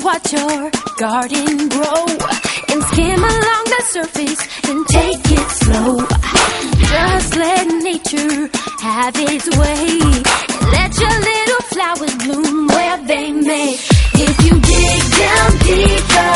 watch your garden grow and skim along the surface and take it slow. Just let nature have its way. Let your little flowers bloom where they may. If you dig down deeper,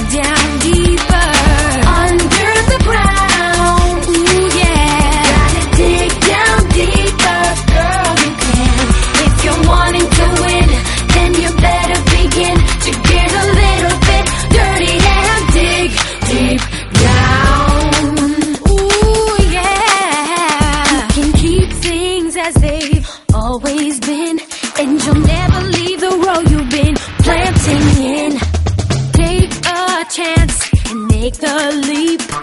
under the ground, ooh yeah. Gotta dig down deeper, girl, you can. If you're wanting to win, then you better begin to get a little bit dirty and dig deep down. Ooh yeah. You can keep things as they've always been, and you'll never leave the road you've been planting in. Take a chance and make the leap.